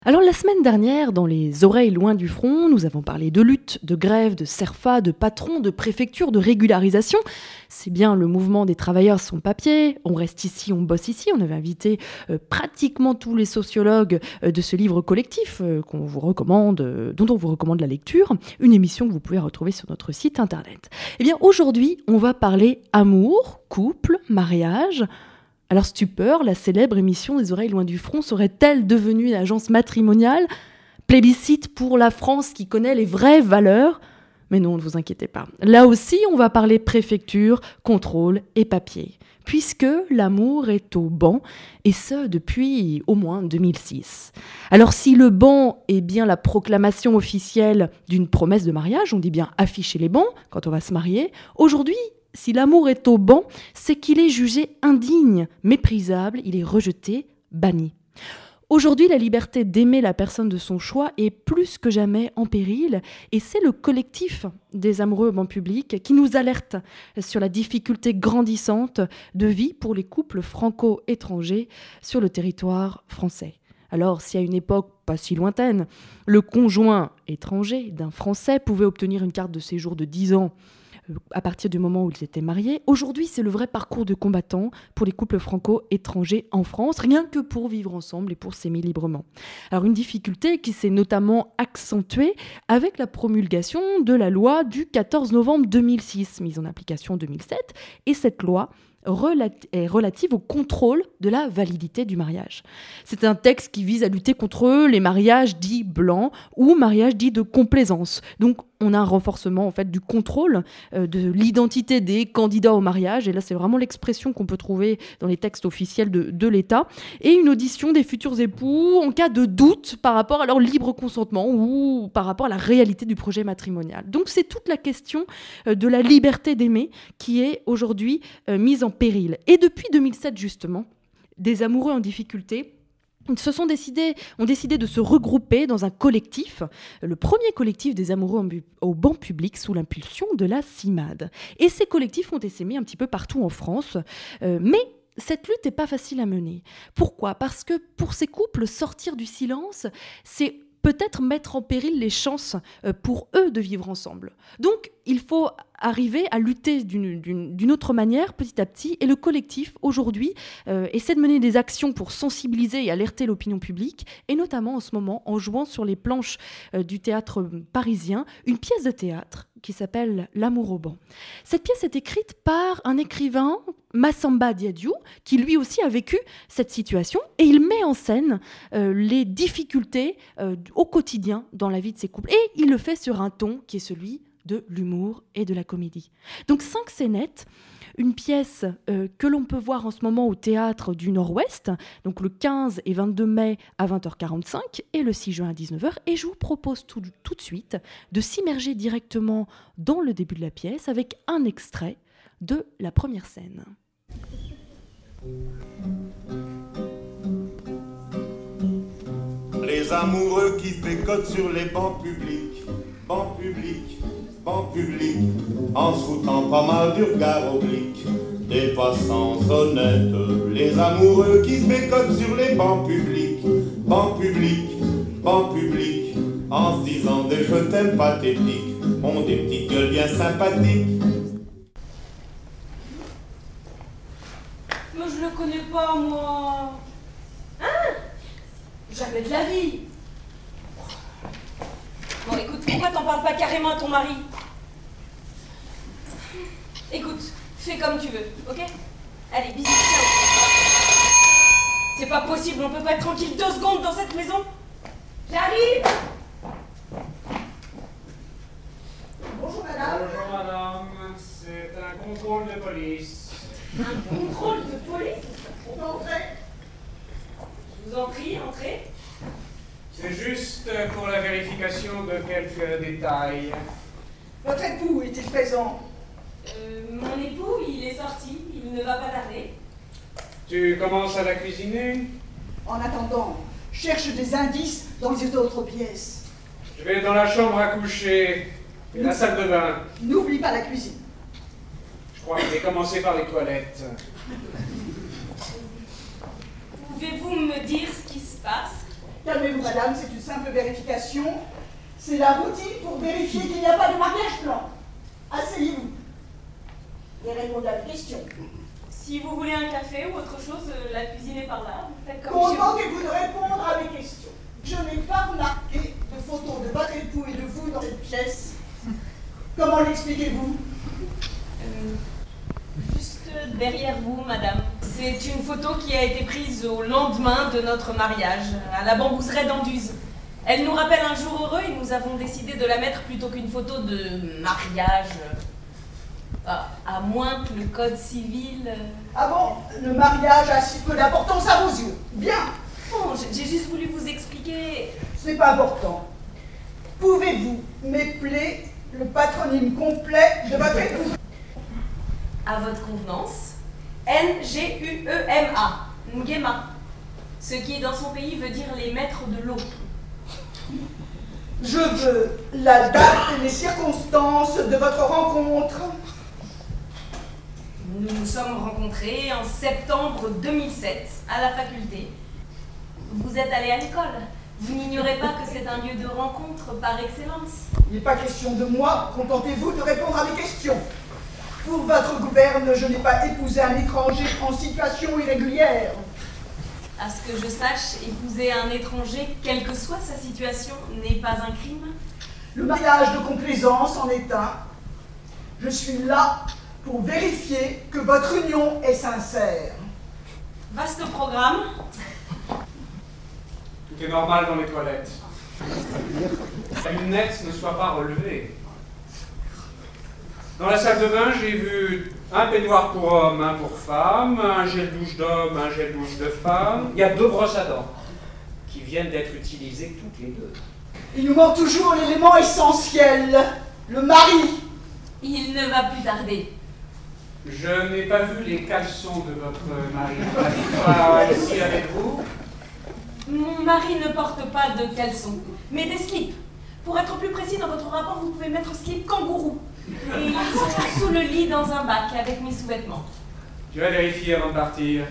Alors la semaine dernière, dans les oreilles loin du front, nous avons parlé de lutte, de grève, de CERFA, de patrons, de préfecture, de régularisation. C'est bien le mouvement des travailleurs sans papier. On reste ici, on bosse ici. On avait invité pratiquement tous les sociologues de ce livre collectif dont on vous recommande la lecture. Une émission que vous pouvez retrouver sur notre site internet. Eh bien aujourd'hui, on va parler amour, couple, mariage. Alors stupeur, la célèbre émission des oreilles loin du front serait-elle devenue une agence matrimoniale ? Plébiscite pour la France qui connaît les vraies valeurs ? Mais non, ne vous inquiétez pas. Là aussi, on va parler préfecture, contrôle et papier. Puisque l'amour est au ban, et ce depuis au moins 2006. Alors si le ban est bien la proclamation officielle d'une promesse de mariage, on dit bien afficher les bans quand on va se marier, aujourd'hui, si l'amour est au ban, c'est qu'il est jugé indigne, méprisable, il est rejeté, banni. Aujourd'hui, la liberté d'aimer la personne de son choix est plus que jamais en péril, et c'est le collectif des amoureux au banc public qui nous alerte sur la difficulté grandissante de vie pour les couples franco-étrangers sur le territoire français. Alors, si à une époque pas si lointaine, le conjoint étranger d'un Français pouvait obtenir une carte de séjour de 10 ans à partir du moment où ils étaient mariés. Aujourd'hui, c'est le vrai parcours de combattant pour les couples franco-étrangers en France, rien que pour vivre ensemble et pour s'aimer librement. Alors une difficulté qui s'est notamment accentuée avec la promulgation de la loi du 14 novembre 2006, mise en application en 2007, et cette loi est relative au contrôle de la validité du mariage. C'est un texte qui vise à lutter contre les mariages dits blancs ou mariages dits de complaisance. Donc on a un renforcement en fait du contrôle de l'identité des candidats au mariage, et là c'est vraiment l'expression qu'on peut trouver dans les textes officiels de l'État, et une audition des futurs époux en cas de doute par rapport à leur libre consentement ou par rapport à la réalité du projet matrimonial. Donc c'est toute la question de la liberté d'aimer qui est aujourd'hui mise en péril. Et depuis 2007 justement, des amoureux en difficulté ont décidé de se regrouper dans un collectif, le premier collectif des amoureux au banc public sous l'impulsion de la CIMAD. Et ces collectifs ont essaimé un petit peu partout en France, mais cette lutte n'est pas facile à mener. Pourquoi ? Parce que pour ces couples, sortir du silence, c'est peut-être mettre en péril les chances pour eux de vivre ensemble. Donc, il faut arriver à lutter d'une autre manière, petit à petit. Et le collectif, aujourd'hui, essaie de mener des actions pour sensibiliser et alerter l'opinion publique, et notamment en ce moment, en jouant sur les planches du théâtre parisien, une pièce de théâtre qui s'appelle « L'amour au banc ». Cette pièce est écrite par un écrivain, Massamba Diadio, qui lui aussi a vécu cette situation, et il met en scène les difficultés au quotidien dans la vie de ces couples. Et il le fait sur un ton qui est celui de l'humour et de la comédie. Donc 5 scénettes, une pièce que l'on peut voir en ce moment au Théâtre du Nord-Ouest, donc le 15 et 22 mai à 20h45 et le 6 juin à 19h. Et je vous propose tout de suite de s'immerger directement dans le début de la pièce avec un extrait de la première scène. Les amoureux qui se bécotent sur les bancs publics, bancs publics, bancs publics, en se foutant pas mal du regard oblique des passants honnêtes. Les amoureux qui se bécotent sur les bancs publics, bancs publics, bancs publics, en se disant des je t'aime pathétiques, ont des petites gueules bien sympathiques. Mais je le connais pas, moi. Hein ? Jamais de la vie. Bon, écoute, pourquoi t'en parles pas carrément à ton mari ? Écoute, fais comme tu veux, ok ? Allez, bisous, ciao. C'est pas possible, on peut pas être tranquille 2 secondes dans cette maison. J'arrive. Bonjour madame. Bonjour madame, c'est un contrôle de police. Un contrôle de police ? On peut entrer ? Je vous en prie, entrez. C'est juste pour la vérification de quelques détails. Votre époux est-il présent ? Mon époux, il est sorti, il ne va pas tarder. Tu commences à la cuisiner ? En attendant, cherche des indices dans les autres pièces. Je vais dans la chambre à coucher et la salle de bain. N'oublie pas la cuisine. Je crois que je vais commencer par les toilettes. Pouvez-vous me dire ce qui se passe ? Calmez-vous, madame, c'est une simple vérification. C'est la routine pour vérifier qu'il n'y a pas de mariage blanc. Asseyez-vous. Et répondez à mes questions. Si vous voulez un café ou autre chose, la cuisine est par là. Faites comme chez vous. Contentez-vous de répondre à mes questions. Je n'ai pas remarqué de photos de votre époux et de vous dans cette pièce. Comment l'expliquez-vous? Juste derrière vous, madame. C'est une photo qui a été prise au lendemain de notre mariage, à la bambouseraie d'Anduze. Elle nous rappelle un jour heureux et nous avons décidé de la mettre plutôt qu'une photo de mariage. À moins que le code civil... Ah bon? Le mariage a si peu d'importance à vos yeux. Bien. Bon, j'ai juste voulu vous expliquer... Ce n'est pas important. Pouvez-vous m'épeler le patronyme complet de votre époux? À votre convenance, N-G-U-E-M-A, Nguema. Ce qui, dans son pays, veut dire les maîtres de l'eau. Je veux la date et les circonstances de votre rencontre. Nous nous sommes rencontrés en septembre 2007, à la faculté. Vous êtes allé à l'école. Vous n'ignorez pas que c'est un lieu de rencontre par excellence. Il n'est pas question de moi. Contentez-vous de répondre à mes questions. Pour votre gouverne, je n'ai pas épousé un étranger en situation irrégulière. À ce que je sache, épouser un étranger, quelle que soit sa situation, n'est pas un crime. Le mariage de complaisance en est un. Je suis là pour vérifier que votre union est sincère. Vaste programme. Tout est normal dans les toilettes. La lunette ne soit pas relevée. Dans la salle de bain, j'ai vu un peignoir pour homme, un pour femme, un gel douche d'homme, un gel douche de femme. Il y a 2 brosses à dents qui viennent d'être utilisées toutes les 2. Il nous manque toujours l'élément essentiel, le mari. Il ne va plus tarder. Je n'ai pas vu les caleçons de votre mari. Pas ici avec vous. Mon mari ne porte pas de caleçons, mais des slips. Pour être plus précis, dans votre rapport, vous pouvez mettre slip kangourou. Et ils sont sous le lit dans un bac avec mes sous-vêtements. Je vais vérifier avant de partir.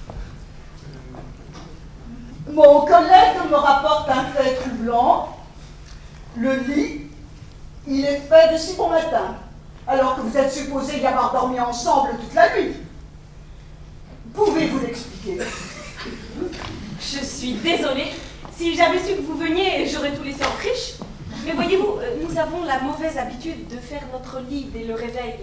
Mon collègue me rapporte un fait troublant. Le lit, il est fait de si bon matin, alors que vous êtes supposés y avoir dormi ensemble toute la nuit. Pouvez-vous l'expliquer? Je suis désolée. Si j'avais su que vous veniez, j'aurais tout laissé en friche. Mais voyez-vous, nous avons la mauvaise habitude de faire notre lit dès le réveil.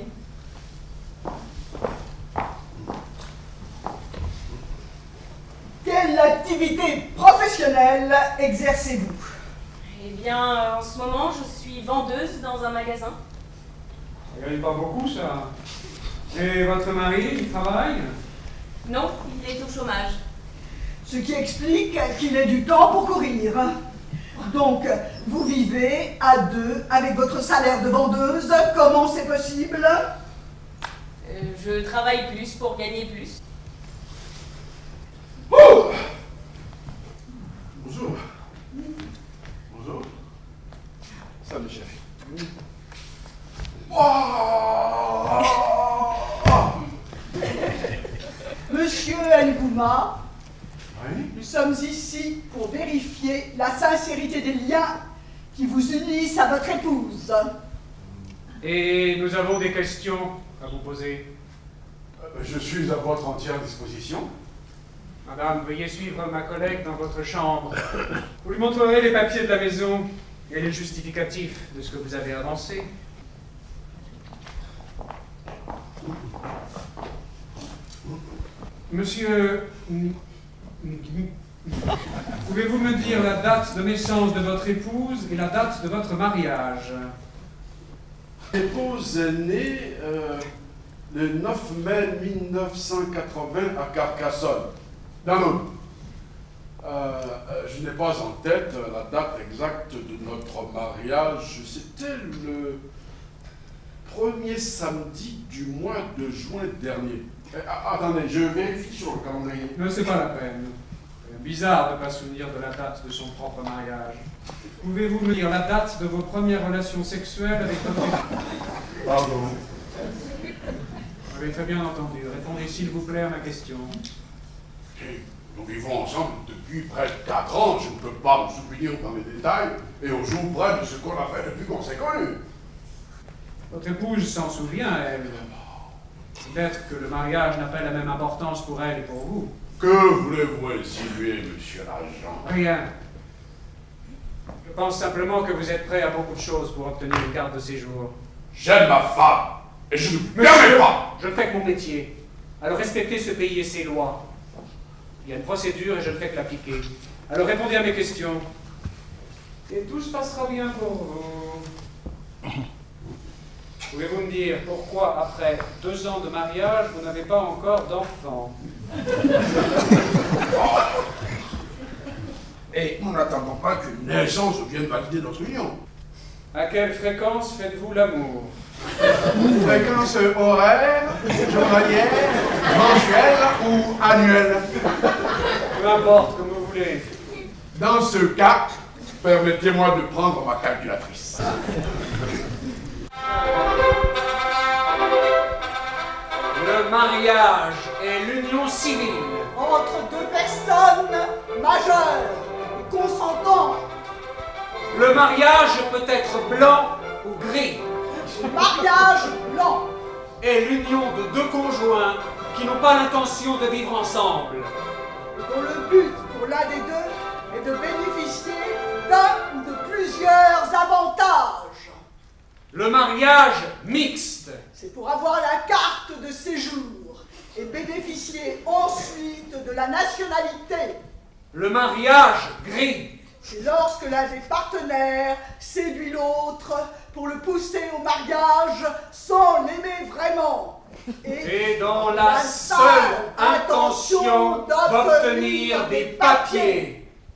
Quelle activité professionnelle exercez-vous? Eh bien, en ce moment, je suis vendeuse dans un magasin. Ça gagne pas beaucoup, ça. Et votre mari, il travaille? Non, il est au chômage. Ce qui explique qu'il ait du temps pour courir. Donc, vous vivez à 2 avec votre salaire de vendeuse. Comment c'est possible? Je travaille plus pour gagner plus. Oh! Bonjour. Bonjour. Salut, chérie. Oh! Monsieur Ngouma, Oui? nous sommes ici pour vérifier la sincérité des liens qui vous unissent à votre épouse. Et nous avons des questions à vous poser. Je suis à votre entière disposition. Madame, veuillez suivre ma collègue dans votre chambre. Vous lui montrerez les papiers de la maison et les justificatifs de ce que vous avez avancé. Monsieur, pouvez-vous me dire la date de naissance de votre épouse et la date de votre mariage? L'épouse est née le 9 mai 1980 à Carcassonne, dans l'Aube. Je n'ai pas en tête la date exacte de notre mariage. C'était le premier samedi du mois de juin dernier. Attendez, je vérifie sur le calendrier. Non, c'est pas la peine. Bizarre de ne pas se souvenir de la date de son propre mariage. Pouvez-vous me dire la date de vos premières relations sexuelles avec votre époux? Pardon. Vous avez très bien entendu. Répondez s'il vous plaît à ma question. Nous vivons ensemble depuis près de 4 ans. Je ne peux pas me souvenir dans les détails et au jour près de ce qu'on a fait depuis qu'on s'est connus. Votre épouse s'en souvient, elle. Peut-être que le mariage n'a pas la même importance pour elle et pour vous. Que voulez-vous insinuer, monsieur l'agent? Rien. Je pense simplement que vous êtes prêt à beaucoup de choses pour obtenir une carte de séjour. J'aime ma femme et je ne permets pas. Je ne fais que mon métier. Alors respectez ce pays et ses lois. Il y a une procédure et je ne fais que l'appliquer. Alors répondez à mes questions. Et tout se passera bien pour vous. Pouvez-vous me dire pourquoi, après 2 ans de mariage, vous n'avez pas encore d'enfant? Et nous n'attendons pas qu'une naissance vienne valider notre union. À quelle fréquence faites-vous l'amour? Fréquence horaire, journalière, mensuelle ou annuelle? Peu importe, comme vous voulez. Dans ce cas, permettez-moi de prendre ma calculatrice. Le mariage est l'union civile entre 2 personnes majeures et consentantes. Le mariage peut être blanc ou gris. Le mariage blanc. Est l'union de 2 conjoints qui n'ont pas l'intention de vivre ensemble. Et dont le but pour l'un des deux est de bénéficier d'un ou de plusieurs avantages. Le mariage mixte. C'est pour avoir la carte de séjour et bénéficier ensuite de la nationalité. Le mariage gris. C'est lorsque l'un des partenaires séduit l'autre pour le pousser au mariage sans l'aimer vraiment. Et dans la seule intention d'obtenir des papiers.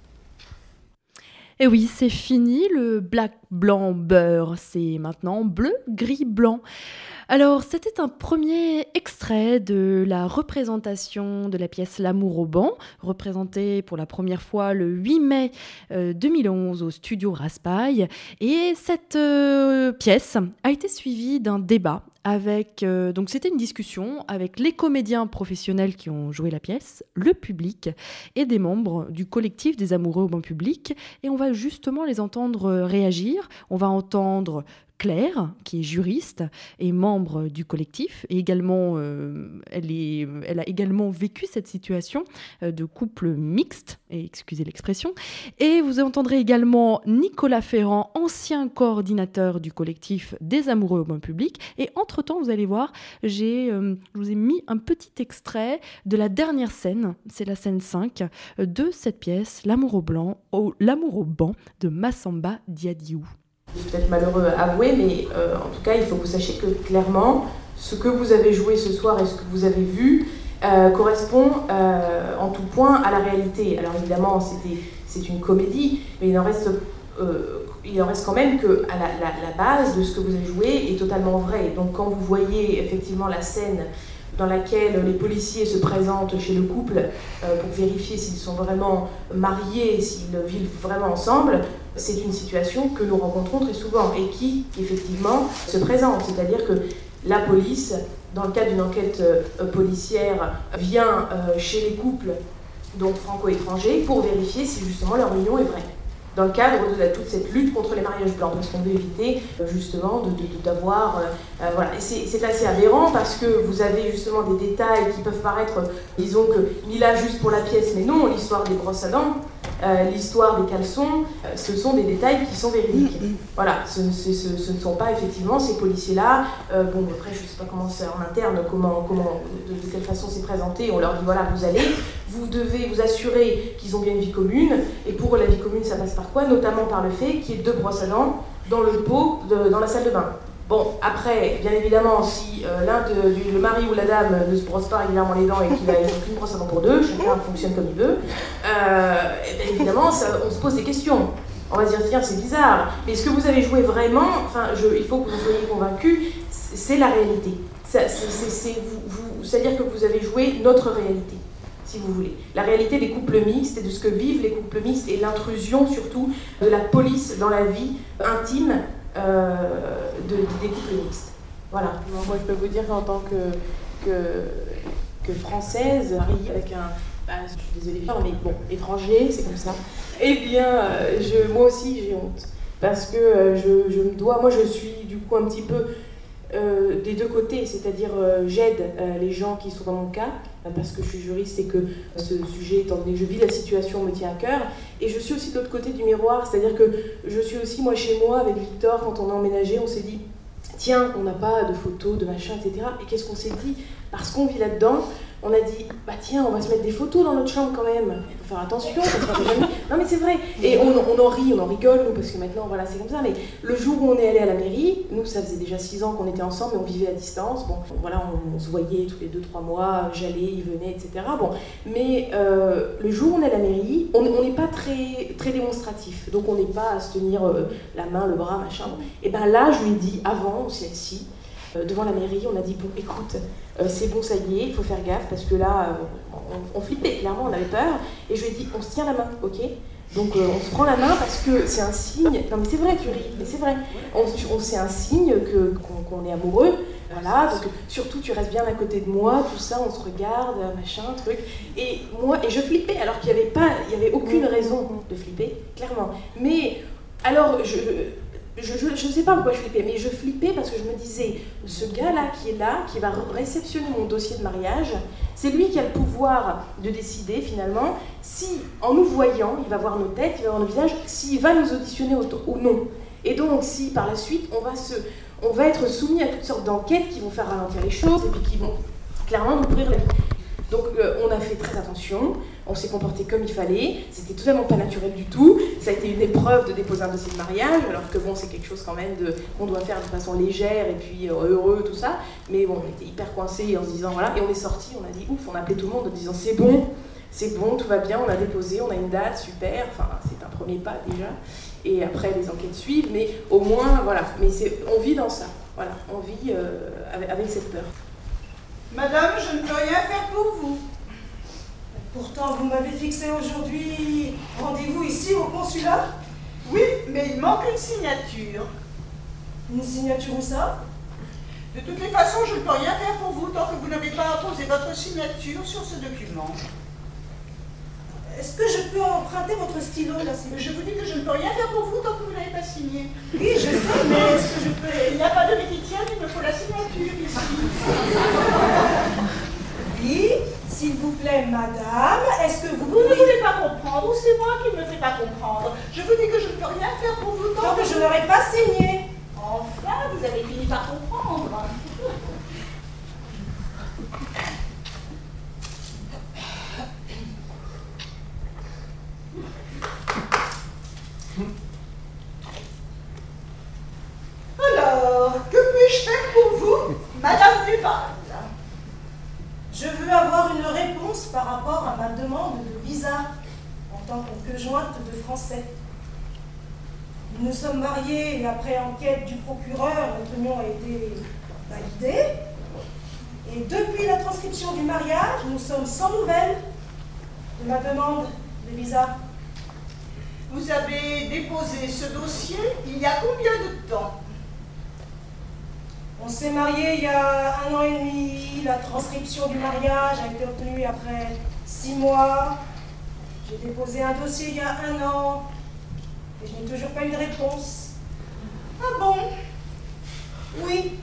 Et oui, c'est fini le black, blanc, beurre. C'est maintenant bleu, gris, blanc. Alors, c'était un premier extrait de la représentation de la pièce L'amour au banc, représentée pour la première fois le 8 mai 2011 au studio Raspail. Et cette pièce a été suivie d'un débat avec, donc c'était une discussion avec les comédiens professionnels qui ont joué la pièce, le public et des membres du collectif des amoureux au banc public. Et on va justement les entendre réagir. On va entendre Claire, qui est juriste et membre du collectif, et également, elle a également vécu cette situation de couple mixte, et excusez l'expression. Et vous entendrez également Nicolas Ferrand, ancien coordinateur du collectif des amoureux au banc public. Et entre-temps, vous allez voir, je vous ai mis un petit extrait de la dernière scène, c'est la scène 5, de cette pièce, L'amour au banc de Massamba Diadio. C'est peut-être malheureux à avouer, mais en tout cas, il faut que vous sachiez que clairement, ce que vous avez joué ce soir et ce que vous avez vu correspond en tout point à la réalité. Alors évidemment, c'est une comédie, mais il en reste quand même que à la base de ce que vous avez joué est totalement vrai. Donc quand vous voyez effectivement la scène dans laquelle les policiers se présentent chez le couple pour vérifier s'ils sont vraiment mariés, s'ils vivent vraiment ensemble, c'est une situation que nous rencontrons très souvent et qui, effectivement, se présente. C'est-à-dire que la police, dans le cadre d'une enquête policière, vient chez les couples, donc franco-étrangers, pour vérifier si justement leur union est vraie. Dans le cadre de toute cette lutte contre les mariages blancs, parce qu'on veut éviter justement d'avoir... voilà. Et c'est assez aberrant parce que vous avez justement des détails qui peuvent paraître, disons que mis là juste pour la pièce, mais non, l'histoire des brosses à dents, l'histoire des caleçons, ce sont des détails qui sont véridiques. Voilà, ce ne sont pas effectivement ces policiers-là. Bon, après, je ne sais pas comment c'est en interne, de quelle façon c'est présenté. On leur dit, voilà, vous devez vous assurer qu'ils ont bien une vie commune. Et pour la vie commune, ça passe par quoi? Notamment par le fait qu'il y ait 2 brosses à dents dans le pot, dans la salle de bain. Bon, après, bien évidemment, si le mari ou la dame ne se brosse pas régulièrement les dents et qu'il n'a qu'une brosse à dents pour 2, chacun fonctionne comme il veut, bien évidemment, on se pose des questions. On va se dire, tiens, c'est bizarre. Mais ce que vous avez joué vraiment, il faut que vous en soyez convaincus, c'est la réalité. C'est-à-dire que vous avez joué notre réalité, si vous voulez. La réalité des couples mixtes et de ce que vivent les couples mixtes et l'intrusion, surtout, de la police dans la vie intime des couples mixtes. Voilà. Moi, je peux vous dire qu'en tant que française, mariée avec je suis désolée, mais bon, étranger, c'est comme ça. Eh bien, moi aussi, j'ai honte. Parce que je me dois, moi je suis du coup un petit peu des deux côtés, c'est-à-dire j'aide les gens qui sont dans mon cas, parce que je suis juriste et que ce sujet, étant donné que je vis la situation, me tient à cœur. Et je suis aussi de l'autre côté du miroir, c'est-à-dire que je suis aussi, moi chez moi, avec Victor, quand on a emménagé, on s'est dit, tiens, on n'a pas de photos, de machin, etc. Et qu'est-ce qu'on s'est dit? Parce qu'on vit là-dedans, on a dit, bah tiens, on va se mettre des photos dans notre chambre quand même. Il faut faire attention, parce qu'on sait jamais. Non mais c'est vrai. Et on en rit, on en rigole, nous, parce que maintenant, voilà, c'est comme ça. Mais le jour où on est allé à la mairie, nous, ça faisait déjà 6 ans qu'on était ensemble, mais on vivait à distance. Bon, voilà, on se voyait tous les 2-3 mois, j'allais, il venait, etc. Bon, mais le jour où on est à la mairie, on n'est pas très démonstratif. Donc on n'est pas à se tenir la main, le bras, machin. Bon. Et ben là, je lui ai dit, avant, on s'est assis, devant la mairie, on a dit, bon, écoute, c'est bon, ça y est, il faut faire gaffe, parce que là, on flippait, clairement, on avait peur, et je lui ai dit, on se tient la main, ok? Donc on se prend la main parce que c'est un signe, non mais c'est vrai, tu ris, mais c'est vrai, c'est un signe qu'on est amoureux, voilà, donc surtout tu restes bien à côté de moi, tout ça, on se regarde, machin, truc, et je flippais, alors qu'il n'y avait aucune raison de flipper, clairement, mais alors je ne sais pas pourquoi je flippais, mais je flippais parce que je me disais, ce gars-là, qui va réceptionner mon dossier de mariage, c'est lui qui a le pouvoir de décider finalement si, en nous voyant, il va voir nos têtes, il va voir nos visages, s'il va nous auditionner ou non. Et donc, si par la suite, on va être soumis à toutes sortes d'enquêtes qui vont faire ralentir les choses et puis qui vont clairement nous pourrir la vie. Donc on a fait très attention, on s'est comporté comme il fallait, c'était totalement pas naturel du tout, ça a été une épreuve de déposer un dossier de mariage, alors que bon, c'est quelque chose quand même qu'on doit faire de façon légère et puis heureux, tout ça, mais bon, on était hyper coincés en se disant voilà, et on est sortis, on a dit ouf, on a appelé tout le monde en disant c'est bon, tout va bien, on a déposé, on a une date, super, enfin c'est un premier pas déjà, et après les enquêtes suivent, mais au moins voilà, mais on vit dans ça, voilà, on vit avec cette peur. Madame, je ne peux rien faire pour vous. Pourtant, vous m'avez fixé aujourd'hui rendez-vous ici au consulat. Oui, mais il manque une signature. Une signature où ça? De toutes les façons, je ne peux rien faire pour vous tant que vous n'avez pas apposé votre signature sur ce document. Est-ce que je peux emprunter votre stylo là? Je vous dis que je ne peux rien faire pour vous tant que vous n'avez pas signé. Oui, je sais, mais est-ce que je peux... Il n'y a pas de médicien, il me faut la signature ici. Oui, s'il vous plaît, madame, est-ce que vous ne voulez pas comprendre ou c'est moi qui ne me fais pas comprendre? Je vous dis que je ne peux rien faire pour vous tant que je n'aurais pas signé. Enfin, vous avez fini par comprendre. Alors, que puis-je faire pour vous, Madame Duval? Je veux avoir une réponse par rapport à ma demande de visa en tant que conjointe de Français. Nous sommes mariés et après enquête du procureur, notre union a été validée. Et depuis la transcription du mariage, nous sommes sans nouvelles de ma demande de visa. Vous avez déposé ce dossier il y a combien de temps? On s'est mariés il y a 1 an et demi. La transcription du mariage a été obtenue après 6 mois. J'ai déposé un dossier il y a 1 an et je n'ai toujours pas eu de réponse. Ah bon? Oui.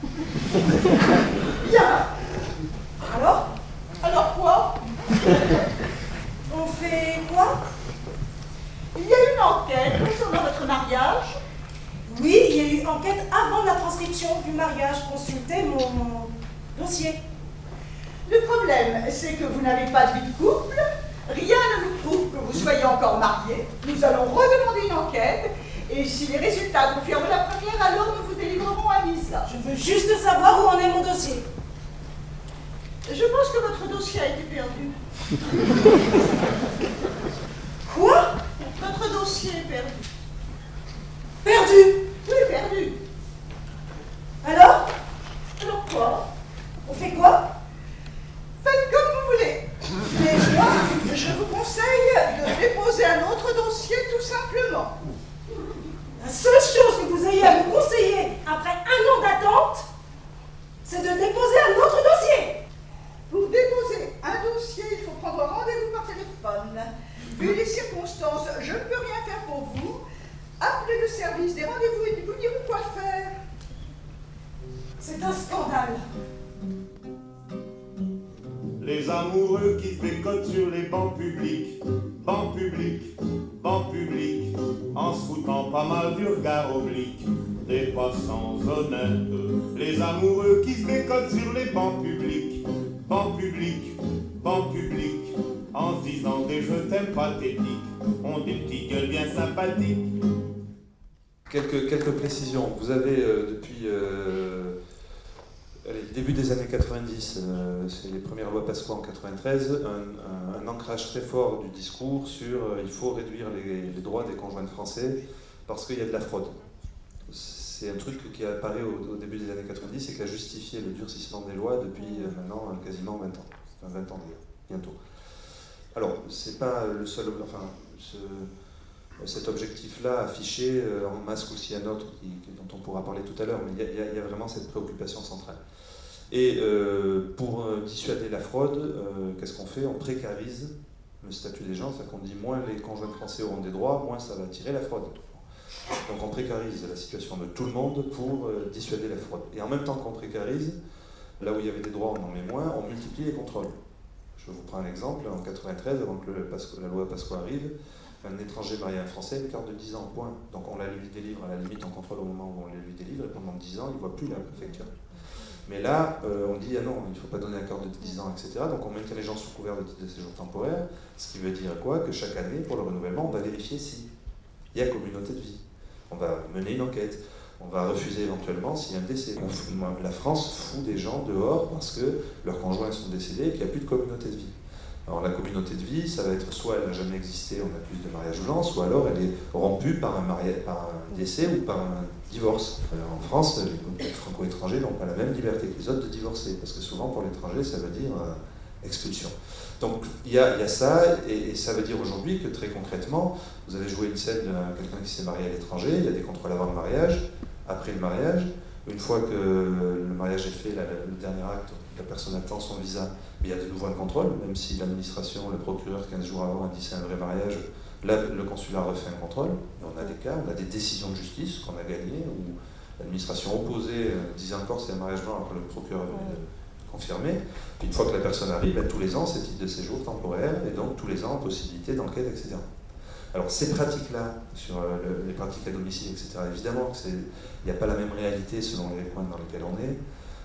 Bien. Alors? Alors quoi? On fait quoi? Il y a une enquête concernant votre mariage. Oui, il y a eu enquête avant la transcription du mariage. Consultez mon dossier. Le problème, c'est que vous n'avez pas de vie de couple. Rien ne vous prouve que vous soyez encore mariés. Nous allons redemander une enquête. Et si les résultats confirment la première, alors nous vous délivrerons un visa. Je veux juste savoir où en est mon dossier. Je pense que votre dossier a été perdu. Quoi? Votre dossier est perdu. Perdu? Oui, perdu. Alors? Alors quoi? On fait quoi? Faites comme vous voulez. Mais moi, je vous conseille de déposer un autre dossier tout simplement. La seule chose que vous ayez à me conseiller après 1 an d'attente, c'est de déposer un autre dossier. Pour déposer un dossier, il faut prendre rendez-vous le service des rendez-vous et vous diront quoi faire. C'est un scandale. Les amoureux qui se bécotent sur les bancs publics, bancs publics, bancs publics, en se foutant pas mal du regard oblique des passants honnêtes. Les amoureux qui se bécotent sur les bancs publics, bancs publics, bancs publics, en se disant des je t'aime pathétiques, ont des petites gueules bien sympathiques. Quelques précisions. Vous avez depuis début des années 90, c'est les premières lois Pasqua en 93, un ancrage très fort du discours sur il faut réduire les droits des conjoints de français parce qu'il y a de la fraude. C'est un truc qui apparaît au début des années 90 et qui a justifié le durcissement des lois depuis maintenant quasiment 20 ans. Enfin 20 ans bientôt. Alors, c'est pas le seul... cet objectif-là affiché en masque aussi un autre dont on pourra parler tout à l'heure, mais il y a vraiment cette préoccupation centrale. Et pour dissuader la fraude, qu'est-ce qu'on fait? On précarise le statut des gens, c'est-à-dire qu'on dit moins les conjoints français auront des droits, moins ça va attirer la fraude. Donc on précarise la situation de tout le monde pour dissuader la fraude. Et en même temps qu'on précarise, là où il y avait des droits on en met moins, on multiplie les contrôles. Je vous prends un exemple, en 93, avant que la loi Pasqua arrive, un étranger marié à un Français, une carte de 10 ans, point. Donc on la lui délivre, à la limite on contrôle au moment où on la lui délivre, et pendant 10 ans, il ne voit plus la préfecture. Mais là, on dit, ah non, il ne faut pas donner la carte de 10 ans, etc. Donc on maintient les gens sous couvert de titre de séjour temporaire, ce qui veut dire quoi? Que chaque année, pour le renouvellement, on va vérifier s'il y a communauté de vie. On va mener une enquête, on va refuser éventuellement s'il y a un décès. La France fout des gens dehors parce que leurs conjoints sont décédés et qu'il n'y a plus de communauté de vie. Alors la communauté de vie, ça va être soit elle n'a jamais existé, on accuse de mariage blanc, soit alors elle est rompue par un décès ou par un divorce. En France, les couples franco-étrangers n'ont pas la même liberté que les autres de divorcer, parce que souvent pour l'étranger, ça veut dire expulsion. Donc il y a ça, et ça veut dire aujourd'hui que très concrètement, vous avez joué une scène de quelqu'un qui s'est marié à l'étranger, il y a des contrôles avant le mariage, après le mariage. Une fois que le mariage est fait, le dernier acte, la personne attend son visa, mais il y a de nouveau un contrôle, même si l'administration, le procureur 15 jours avant a dit c'est un vrai mariage, là le consulat refait un contrôle, et on a des cas, on a des décisions de justice qu'on a gagnées, où l'administration opposée disait encore c'est un mariage blanc alors que le procureur avait confirmé, puis une fois que la personne arrive, tous les ans c'est titre de séjour temporaire, et donc tous les ans possibilité d'enquête, etc. Alors ces pratiques-là, sur les pratiques à domicile, etc., évidemment qu'il n'y a pas la même réalité selon les coins dans lesquels on est.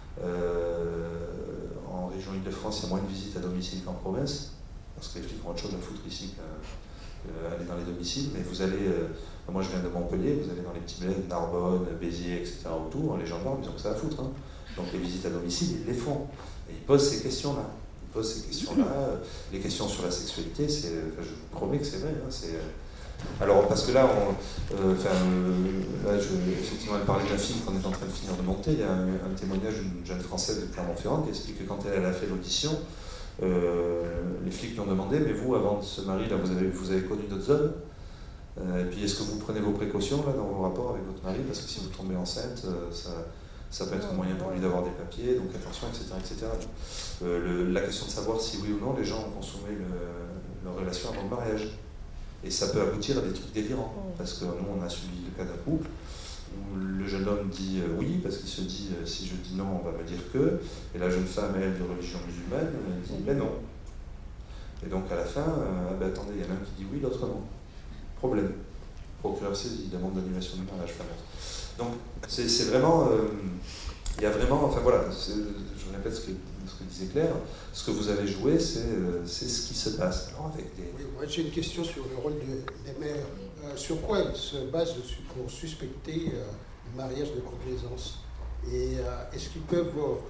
En région Île-de-France, il y a moins de visites à domicile qu'en province, parce que les flics ont autre chose à foutre ici qu'aller dans les domiciles, mais vous allez, moi je viens de Montpellier, vous allez dans les petits bleds, Narbonne, Béziers, etc. autour, les gendarmes, ils ont que ça à foutre. Hein. Donc les visites à domicile, ils les font. Et ils posent ces questions-là. Les questions sur la sexualité, je vous promets que c'est vrai. Hein, alors, parce que là, effectivement, elle parlait de la fille qu'on est en train de finir de monter. Il y a un témoignage d'une jeune Française de Clermont-Ferrand qui explique que quand elle a fait l'audition, les flics lui ont demandé, mais vous, avant de se marier, là, vous avez connu d'autres hommes et puis, est-ce que vous prenez vos précautions là, dans vos rapports avec votre mari? Parce que si vous tombez enceinte, ça peut être un moyen pour lui d'avoir des papiers, donc attention, etc. La question de savoir si oui ou non les gens ont consommé leur relation avant le mariage. Et ça peut aboutir à des trucs délirants, parce que nous on a subi le cas d'un couple où le jeune homme dit oui, parce qu'il se dit si je dis non on va me dire que, et la jeune femme elle de religion musulmane dit mais non. Et donc à la fin, attendez, il y en a un qui dit oui, l'autre non. Problème. Procureur saisi, demande d'annulation du mariage. Donc c'est vraiment, il y a vraiment, enfin voilà, je répète ce que disait Claire, ce que vous avez joué, c'est ce qui se passe. Alors avec des... Oui, moi j'ai une question sur le rôle des maires. Sur quoi ils se basent pour suspecter le mariage de complaisance? Et est-ce qu'ils peuvent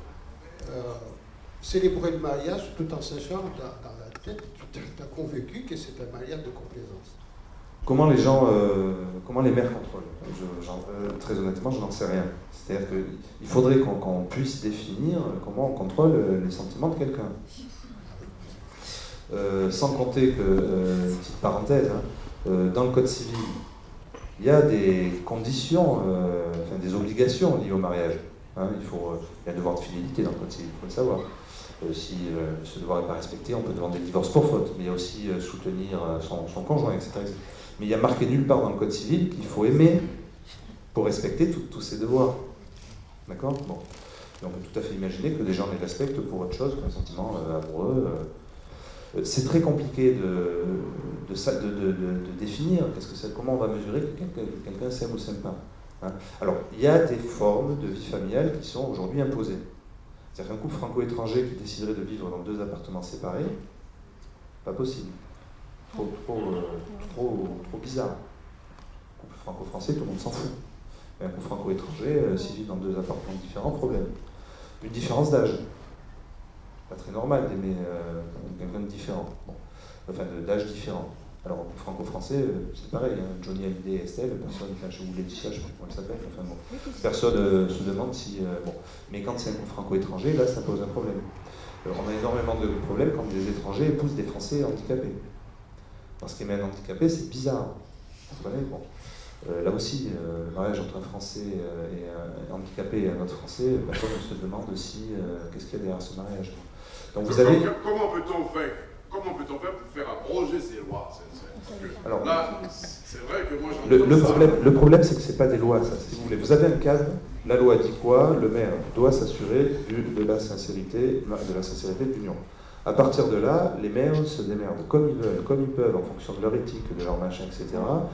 célébrer le mariage tout en sachant dans la tête, tout en convaincu que c'est un mariage de complaisance? Comment les maires contrôlent? Très honnêtement, je n'en sais rien. C'est-à-dire qu'il faudrait qu'on puisse définir comment on contrôle les sentiments de quelqu'un. Sans compter que, petite parenthèse, dans le Code civil, il y a des conditions, des obligations liées au mariage. Il y a un devoir de fidélité dans le Code civil, il faut le savoir. Si ce devoir n'est pas respecté, on peut demander le divorce pour faute, mais il y a aussi soutenir son conjoint, etc. Mais il y a marqué nulle part dans le Code civil qu'il faut aimer pour respecter tous ces devoirs. D'accord ? Bon. Et on peut tout à fait imaginer que des gens les respectent pour autre chose qu'un sentiment amoureux. C'est très compliqué de définir. Comment on va mesurer que quelqu'un s'aime ou s'aime pas, hein ? Alors, il y a des formes de vie familiale qui sont aujourd'hui imposées. C'est-à-dire qu'un couple franco-étranger qui déciderait de vivre dans 2 appartements séparés, pas possible. Trop bizarre. Un couple franco-français, tout le monde s'en fout. Mais un couple franco-étranger, s'il vit dans 2 appartements différents, problème. Une différence d'âge. Pas très normal d'aimer quelqu'un de différent. Bon. Enfin, d'âge différent. Alors, en couple franco-français, c'est pareil. Hein. Johnny Hallyday et Estelle, personne, ou Laetitia, je ne sais pas comment elle s'appelle. Enfin, bon. Personne se demande si... bon. Mais quand c'est un couple franco-étranger, là, ça pose un problème. On a énormément de problèmes quand des étrangers épousent des Français handicapés. Parce qu'aimer un handicapé, c'est bizarre. Vous comprenez ? Bon. Là aussi, le mariage entre un Français et un handicapé et un autre Français, personne ne se demande aussi qu'est-ce qu'il y a derrière ce mariage. Donc vous avez... Comment peut-on faire pour faire abroger ces lois ? Alors, là, c'est vrai que moi le problème, c'est que ce n'est pas des lois, ça, si vous voulez. Vous avez un cadre, la loi dit quoi ? Le maire doit s'assurer de la sincérité de l'union. À partir de là, les maires se démerdent comme ils veulent, comme ils peuvent, en fonction de leur éthique, de leur machin, etc.,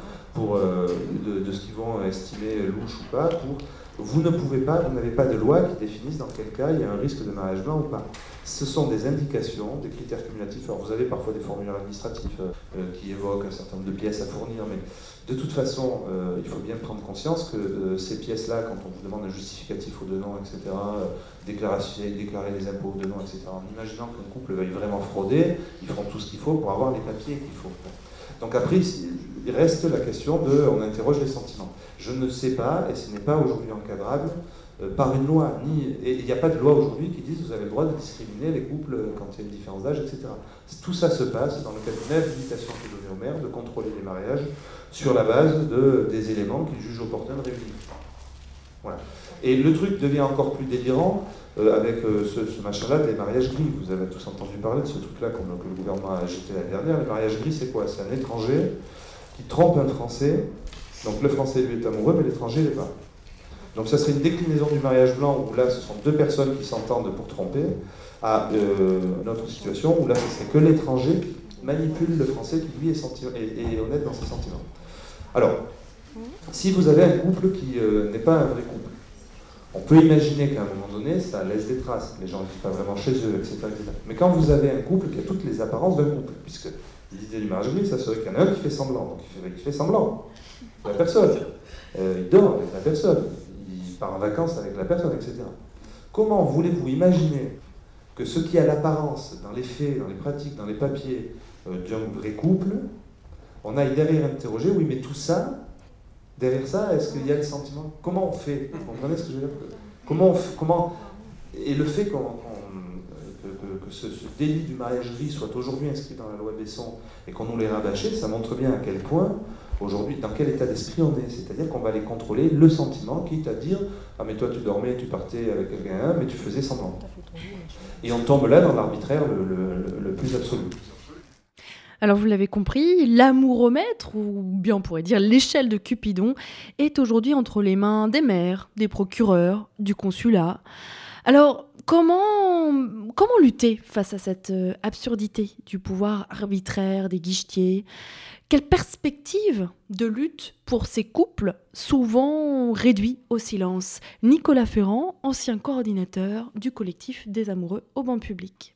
de ce qu'ils vont estimer louche ou pas. Vous n'avez pas de loi qui définisse dans quel cas il y a un risque de mariage blanc ou pas. Ce sont des indications, des critères cumulatifs. Alors vous avez parfois des formulaires administratifs qui évoquent un certain nombre de pièces à fournir, mais de toute façon, il faut bien prendre conscience que ces pièces-là, quand on vous demande un justificatif aux 2 noms, etc., déclarer les impôts aux 2 noms, etc., en imaginant qu'un couple veuille vraiment frauder, ils feront tout ce qu'il faut pour avoir les papiers qu'il faut. Donc après, il reste la question on interroge les sentiments. Je ne sais pas, et ce n'est pas aujourd'hui encadrable, par une loi. Et il n'y a pas de loi aujourd'hui qui dise que vous avez le droit de discriminer les couples quand il y a une différence d'âge, etc. Tout ça se passe dans le cadre d'une habilitation qui est donnée au maire de contrôler les mariages sur la base des éléments qu'il juge opportun de réunir. Voilà. Et le truc devient encore plus délirant avec ce machin-là des mariages gris. Vous avez tous entendu parler de ce truc-là que le gouvernement a agité l'année dernière. Les mariages gris, c'est quoi ? C'est un étranger qui trompe un Français. Donc le Français, lui, est amoureux, mais l'étranger, l'est pas. Donc ça serait une déclinaison du mariage blanc où là, ce sont 2 personnes qui s'entendent pour tromper, à une autre situation où là, ce serait que l'étranger qui manipule le Français qui, lui, est honnête dans ses sentiments. Alors, si vous avez un couple qui n'est pas un vrai couple, on peut imaginer qu'à un moment donné, ça laisse des traces, les gens ne vivent pas vraiment chez eux, etc., etc. Mais quand vous avez un couple qui a toutes les apparences d'un couple, puisque l'idée du mariage gris, ça serait qu'il y en a un qui fait semblant, donc il fait semblant. La personne, il dort avec la personne, il part en vacances avec la personne, etc. Comment voulez-vous imaginer que ce qui a l'apparence, dans les faits, dans les pratiques, dans les papiers d'un vrai couple, on aille derrière interroger, oui, mais tout ça, derrière ça, est-ce qu'il y a le sentiment ? Comment on fait ? Vous comprenez ce que je veux dire ? Et le fait que ce délit du mariage gris soit aujourd'hui inscrit dans la loi Besson et qu'on nous l'ait rabâché, ça montre bien à quel point, aujourd'hui, dans quel état d'esprit on est. C'est-à-dire qu'on va aller contrôler le sentiment, quitte à dire « Ah mais toi tu dormais, tu partais avec quelqu'un, mais tu faisais semblant. » Et on tombe là dans l'arbitraire le plus absolu. Alors vous l'avez compris, l'amouromètre, ou bien on pourrait dire l'échelle de Cupidon, est aujourd'hui entre les mains des maires, des procureurs, du consulat. Alors comment lutter face à cette absurdité du pouvoir arbitraire des guichetiers ? Quelle perspective de lutte pour ces couples souvent réduits au silence ? Nicolas Ferrand, ancien coordinateur du collectif des amoureux au banc public.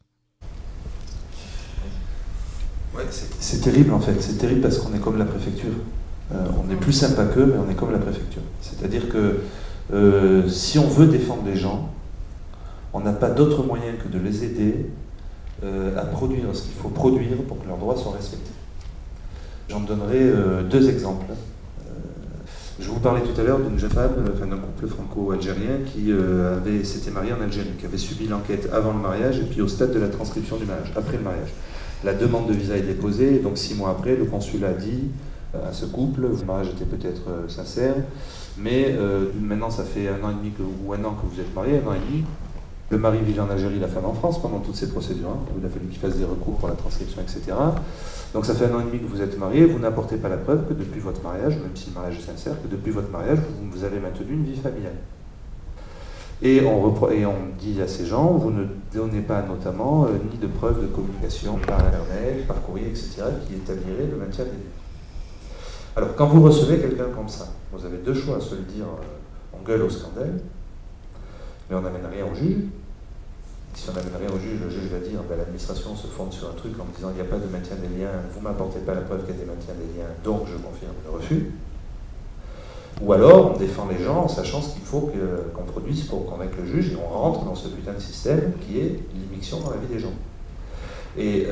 Ouais, c'est terrible en fait, c'est terrible parce qu'on est comme la préfecture. On est plus sympa qu'eux, mais on est comme la préfecture. C'est-à-dire que si on veut défendre les gens, on n'a pas d'autre moyen que de les aider à produire ce qu'il faut produire pour que leurs droits soient respectés. J'en donnerai 2 exemples. Je vous parlais tout à l'heure d'une jeune femme, d'un couple franco-algérien qui s'était marié en Algérie, qui avait subi l'enquête avant le mariage et puis au stade de la transcription du mariage, après le mariage. La demande de visa est déposée, et donc 6 mois après, le consulat dit à ce couple, le mariage était peut-être sincère, mais maintenant ça fait 1 an et demi ou 1 an que vous êtes mariés, 1 an et demi, Le mari vivait en Algérie, la femme en France pendant toutes ces procédures. Il a fallu qu'il fasse des recours pour la transcription, etc. Donc ça fait 1 an et demi que vous êtes mariés, vous n'apportez pas la preuve que depuis votre mariage, même si le mariage est sincère, que depuis votre mariage, vous avez maintenu une vie familiale. Et on dit à ces gens, vous ne donnez pas notamment ni de preuves de communication par Internet, par courrier, etc., qui établirait le maintien des liens. Alors, quand vous recevez quelqu'un comme ça, vous avez 2 choix, soit de dire on gueule au scandale, mais on n'amène rien au juge. Si on n'amène rien au juge, le juge va dire l'administration se fonde sur un truc en disant il n'y a pas de maintien des liens, vous ne m'apportez pas la preuve qu'il y a des maintiens des liens, donc je confirme le refus. Ou alors on défend les gens en sachant ce qu'il faut qu'on produise pour convaincre le juge et on rentre dans ce putain de système qui est l'immixtion dans la vie des gens. Et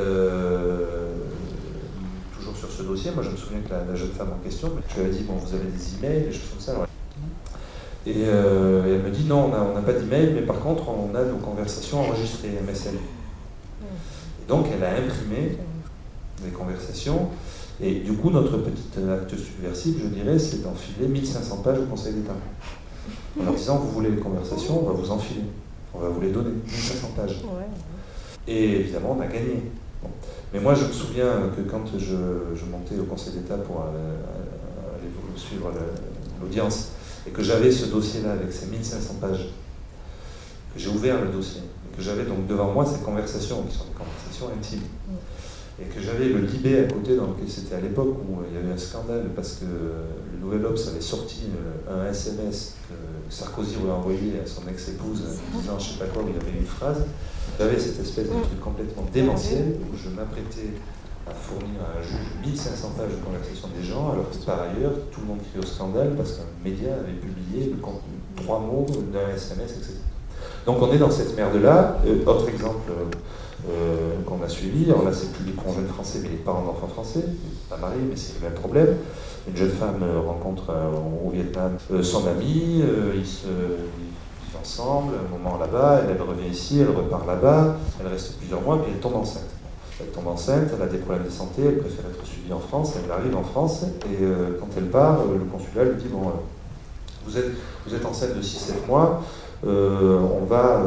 toujours sur ce dossier, moi je me souviens que la jeune femme en question, je lui avais dit vous avez des emails, des choses comme ça. Alors, et elle me dit non, on n'a pas d'email, mais par contre on a nos conversations enregistrées MSN. Et donc elle a imprimé des conversations. Et du coup, notre petit acte subversif, je dirais, c'est d'enfiler 1500 pages au Conseil d'État. En leur disant, vous voulez les conversations, on va vous enfiler. On va vous les donner, 1500 pages. Et évidemment, on a gagné. Bon. Mais moi, je me souviens que quand je montais au Conseil d'État pour aller suivre l'audience, et que j'avais ce dossier-là avec ces 1500 pages, que j'ai ouvert le dossier, et que j'avais donc devant moi ces conversations, qui sont des conversations intimes. Et que j'avais le Libé à côté, c'était à l'époque où il y avait un scandale parce que le Nouvel Obs avait sorti un SMS que Sarkozy aurait envoyé à son ex-épouse disant je ne sais pas quoi, où il y avait une phrase. J'avais cette espèce de truc complètement démentiel où je m'apprêtais à fournir à un juge 1500 pages de conversation des gens, alors que par ailleurs tout le monde criait au scandale parce qu'un média avait publié le contenu, 3 mots d'un SMS, etc. Donc on est dans cette merde-là. Autre exemple qu'on a suivi, alors là c'est plus les conjoints français mais les parents d'enfants français, pas mariés mais c'est le même problème. Une jeune femme rencontre au Vietnam son ami, ils vivent ensemble, un moment là-bas, elle revient ici, elle repart là-bas, elle reste plusieurs mois puis elle tombe enceinte. Elle tombe enceinte, elle a des problèmes de santé, elle préfère être suivie en France, elle arrive en France et quand elle part, le consulat lui dit bon, vous êtes enceinte de 6-7 mois, on va...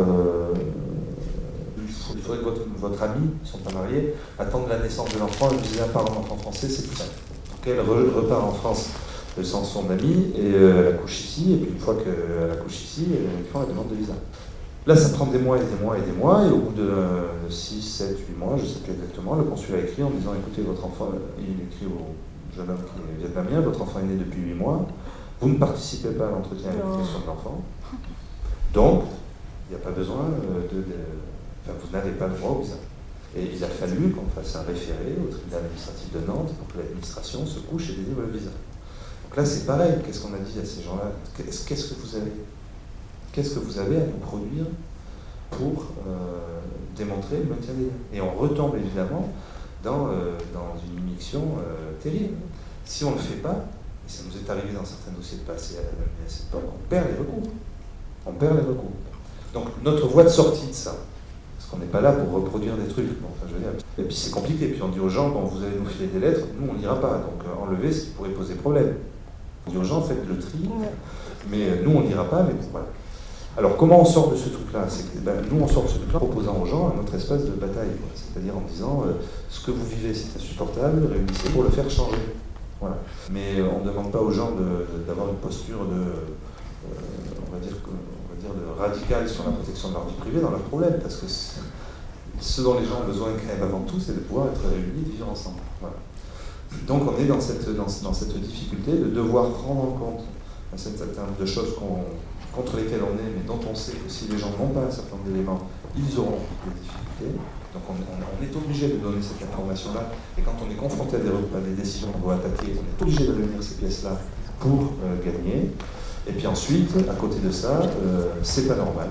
il faudrait que votre ami, ils ne sont pas mariés, attende la naissance de l'enfant et vous ayez un parent d'enfant français, c'est plus simple. Donc elle repart en France sans son ami et elle accouche ici, et puis une fois qu'elle accouche ici, ils font la demande de visa. Là, ça prend des mois et des mois et des mois, et au bout de 6, 7, 8 mois, je ne sais plus exactement, le consulat écrit en disant écoutez, votre enfant, il écrit au jeune homme qui est vietnamien, votre enfant est né depuis 8 mois, vous ne participez pas à l'entretien et à l'éducation de l'enfant, donc il n'y a pas besoin vous n'avez pas le droit au visa. Et il a fallu qu'on fasse un référé au tribunal administratif de Nantes pour que l'administration se couche et délivre le visa. Donc là, c'est pareil. Qu'est-ce qu'on a dit à ces gens-là ? Qu'est-ce que vous avez ? Qu'est-ce que vous avez à nous produire pour démontrer le maintien des liens ? Et on retombe évidemment dans une immixtion terrible. Si on ne le fait pas, et ça nous est arrivé dans certains dossiers de passé à cette époque, on perd les recours. On perd les recours. Donc notre voie de sortie de ça, parce qu'on n'est pas là pour reproduire des trucs. Bon, enfin, je veux dire. Et puis c'est compliqué. Puis on dit aux gens, bon, vous allez nous filer des lettres, nous on n'ira pas. Donc enlever ce qui pourrait poser problème. On dit aux gens, faites le tri, mais nous on n'ira pas. Mais voilà. Alors comment on sort de ce truc-là ? C'est que nous on sort de ce truc-là en proposant aux gens un autre espace de bataille. C'est-à-dire en disant, ce que vous vivez c'est insupportable, réunissez pour le faire changer. Voilà. Mais on ne demande pas aux gens d'avoir une posture on va dire de radical sur la protection de leur vie privée dans leurs problèmes, parce que ce dont les gens ont besoin quand même avant tout, c'est de pouvoir être réunis et vivre ensemble. Voilà. Donc on est dans cette difficulté de devoir prendre en compte un certain nombre de choses contre lesquelles on est, mais dont on sait que si les gens n'ont pas un certain nombre d'éléments, ils auront des difficultés. Donc on est obligé de donner cette information-là, et quand on est confronté à des décisions qu'on doit attaquer, on est obligé de réunir ces pièces-là pour gagner. Et puis ensuite, à côté de ça, c'est pas normal.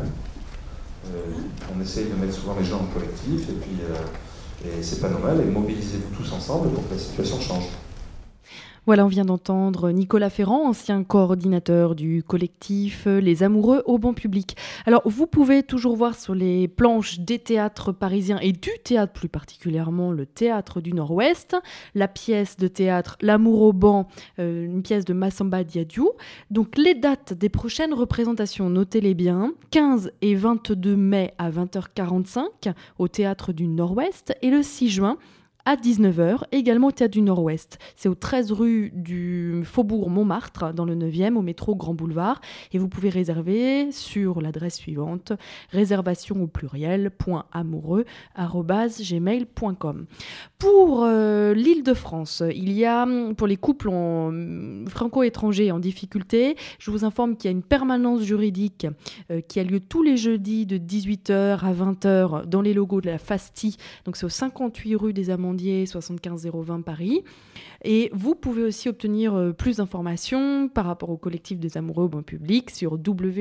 On essaye de mettre souvent les gens en collectif, et c'est pas normal, et mobilisez-vous tous ensemble pour que la situation change. Voilà, on vient d'entendre Nicolas Ferrand, ancien coordinateur du collectif Les Amoureux au banc public. Alors, vous pouvez toujours voir sur les planches des théâtres parisiens et du théâtre plus particulièrement le Théâtre du Nord-Ouest, la pièce de théâtre L'Amour au banc, une pièce de Massamba Diadio. Donc, les dates des prochaines représentations, notez-les bien, 15 et 22 mai à 20h45 au Théâtre du Nord-Ouest et le 6 juin à 19h, également au Théâtre du Nord-Ouest. C'est au 13 rue du Faubourg Montmartre, dans le 9e, au métro Grand Boulevard. Et vous pouvez réserver sur l'adresse suivante, réservation au pluriel, .amoureux@gmail.com. Pour l'Île-de-France, il y a, pour les couples franco-étrangers en difficulté, je vous informe qu'il y a une permanence juridique qui a lieu tous les jeudis de 18h à 20h dans les locaux de la FASTI. Donc c'est au 58 rue des Amandiers, 75 020 Paris. Et vous pouvez aussi obtenir plus d'informations par rapport au collectif des amoureux au banc public sur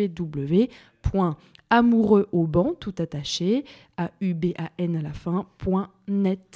www.amoureuxaubanc, tout attaché, AUBAN à la fin, .net.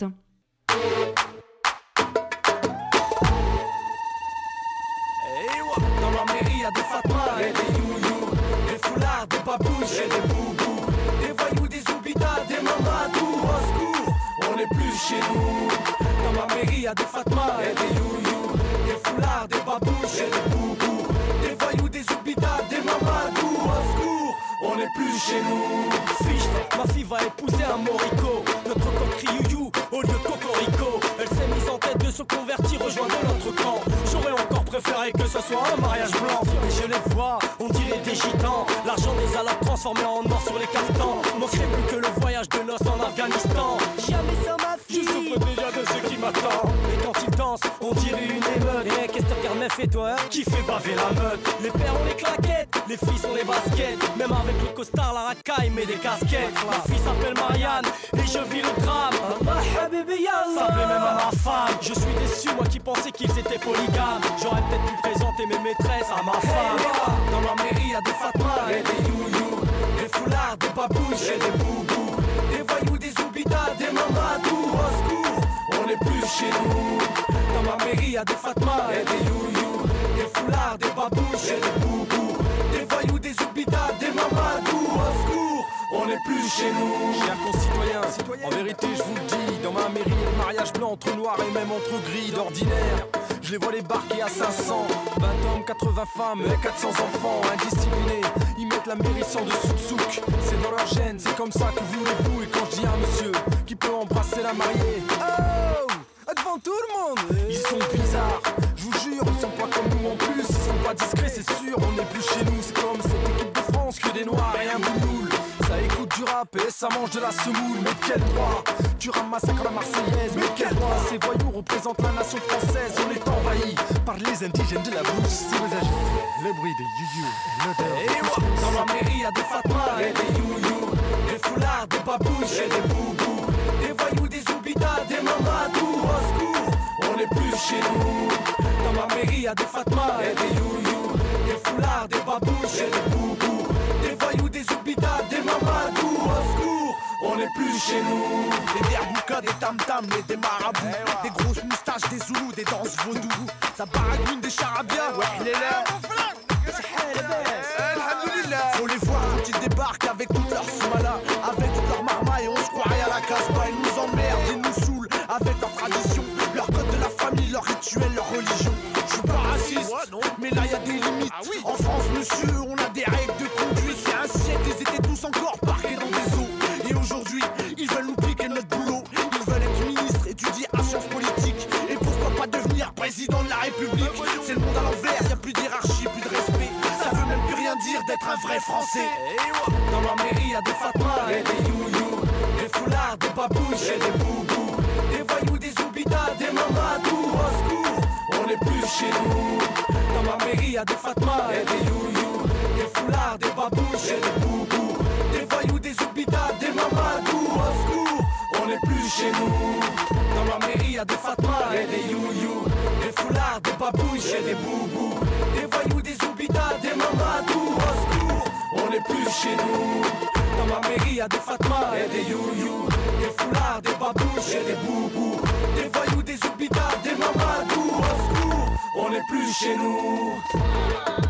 Dans la mairie y'a des Fatma et des you-you, des foulards, des babouches et des boubous, des voyous, des oubidas, des mamadous. Au secours, on n'est plus chez nous. Dans ma mairie y'a des Fatma et des you-you, des foulards, des babouches et des boubous, des voyous, des oubidas, des mamadous. Au secours, on n'est plus chez nous. Fichte, ma fille va épouser un morico, notre coq crie you-you au lieu de cocorico. Elle s'est mise en tête de se convertir, rejoindre l'autre camp. J'aurais encore préféré que ce soit un mariage blanc. Mais je les vois, on dirait des gitans. L'argent des alas transformé en or sur les cartons. Manquerait plus que le voyage de noces en Afghanistan. Jamais sans ma fille, je souffre déjà de ce qui m'attend. Et quand ils dansent, on dirait une émeute. Et qu'est-ce que tu regardes, meuf, et toi, hein, qui fait baver la meute? Les pères ont les claquettes, les filles sont les baskets. Même avec le costard, la racaille met des casquettes. Ma fille s'appelle Marianne et je vis le drame. Ça plaît même à ma femme. Je suis déçu, moi qui pensais qu'ils étaient polygames. J'aurais peut-être pu présenter mes maîtresses à ma femme. Dans ma mairie y'a des Fatma et des you-you, des foulards, des babouches et des boubous, des voyous, des oubidas, des mamadous. Au secours, on n'est plus chez nous. Dans ma mairie y'a des Fatma et des you-you, des foulards, des babouches et des boubous, des voyous, des oubidas, des mamadous. Au secours, on n'est plus chez nous. Chers concitoyens, en vérité je vous le dis, dans ma mairie il y a le mariage blanc entre noir et même entre gris d'ordinaire. Je les vois débarquer à 500, 20 hommes, 80 femmes et 400 enfants indisciplinés. Ils mettent la mairie sans dessous de souk. C'est dans leur gène, c'est comme ça que voulez-vous. Et quand je dis à un monsieur qui peut embrasser la mariée, oh, devant tout le monde, ils sont bizarres. Je vous jure, ils sont pas comme nous en plus. Ils sont pas discrets, c'est sûr, on n'est plus chez nous. C'est comme cette équipe de France que des noirs et un boulboul. Ça écoute du rap et ça mange de la semoule. Mais de quel droit tu ramasses la Marseillaise? Mais de quel droit ces voyous représentent la nation française? On est envahi par les indigènes de la brousse. Si vous ajoutez le bruit des you-you, dans ma mairie y'a des Fatma et des you-you, des foulards, des babouches et des boubous, des voyous, des oubidas, des mamadous. Au secours, on n'est plus chez nous. Dans ma mairie y'a des Fatma et des you-you, des foulards, des babouches et des boubous, des voyous, des oubidas, des mamadous. Au secours, on n'est plus chez nous. Des derboukas, des tam-tams et des marabouts, des grosses moustaches, des zoulous, des danses vaudou. Ça baragouine des charabia, ouais, il est là. Faut les voir quand ils débarquent avec toute leur soumala, avec toute leur marmaille, on se croirait à la Casbah. Ils nous emmerdent, ils nous saoulent avec leur tradition, leur code de la famille, leur rituel, leur religion. Je suis pas raciste, mais là y a des limites. En France, monsieur, on a des règles de conduite. Il y a un siècle, ils étaient tous encore parqués dans des eaux. Et aujourd'hui, ils veulent nous piquer notre boulot. Ils veulent être ministres, étudier à sciences politiques. Et pourquoi pas devenir président de la République? C'est le monde à l'envers, y a plus d'hierarchie, plus de respect. Ça veut même plus rien dire d'être un vrai Français. Dans ma mairie y'a des Fatma et des you-you, des foulards, des babouches et des boubous, des voyous, des oubidas, des mamadous. Au secours, on n'est plus chez nous. Dans ma mairie y'a des Fatma et des you-you, des foulards, des babouches et des boubous, des voyous, des oubidas, des mamadous. Au secours, on n'est plus chez nous. Dans ma mairie y'a des Fatma et des you-you, des foulards, des babouches et des boubous, des voyous, des oubidas, des mamadous. Au secours, on n'est plus chez nous. Dans ma mairie y'a des Fatma et des you-you, des foulards, des babouches et des boubous, des voyous, des oubidas, des mamadous. Au secours, on n'est plus chez nous.